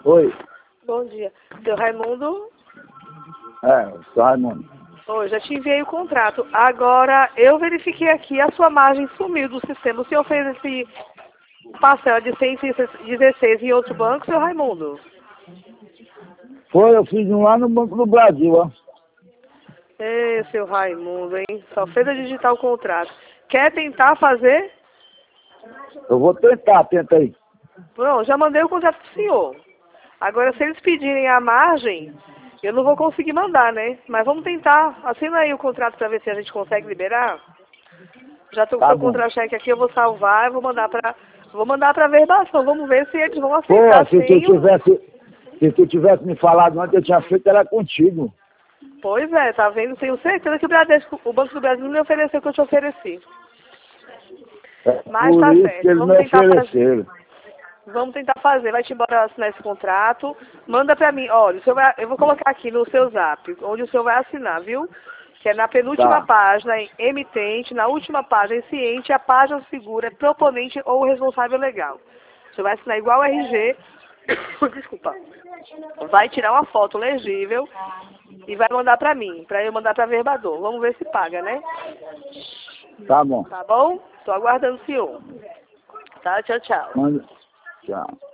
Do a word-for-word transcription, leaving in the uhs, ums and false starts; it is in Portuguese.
Oi. Bom dia. Seu Raimundo? É, sou Raimundo. Oi, já te enviei o contrato. Agora, eu verifiquei aqui, a sua margem sumiu do sistema. O senhor fez esse parcela de cento e dezesseis em outro banco, seu Raimundo? Foi, eu fiz um lá no Banco do Brasil, ó. Ê, seu Raimundo, hein? Só fez a digitar o contrato. Quer tentar fazer? Eu vou tentar, tenta aí. Pronto, já mandei o contrato pro senhor. Agora, se eles pedirem a margem, eu não vou conseguir mandar, né? Mas vamos tentar. Assina aí o contrato para ver se a gente consegue liberar. Já estou com o Tá seu bom. contra-cheque aqui, eu vou salvar, eu vou mandar para vou mandar para verbação. Vamos ver se eles vão Pô, aceitar se tu sem o... tivesse, se tu tivesse me falado antes, eu tinha feito era contigo. Pois é, tá vendo? Tenho certeza que o Bradesco, o Banco do Brasil não me ofereceu o que eu te ofereci. É Mas por tá isso certo, que eles me vamos tentar fazer. ofereceram. Vamos tentar fazer. Vai-te embora assinar esse contrato. Manda pra mim. Olha, o senhor vai, eu vou colocar aqui no seu zap, onde o senhor vai assinar, viu? Que é na penúltima Tá. página, em emitente, na última página, em ciente, a página segura, proponente ou responsável legal. Você vai assinar igual o R G. Desculpa. Vai tirar uma foto legível e vai mandar pra mim, pra eu mandar pra verbador. Vamos ver se paga, né? Tá bom. Tá bom? Tô aguardando o senhor. Tá? Tchau, tchau. Manda. Tchau.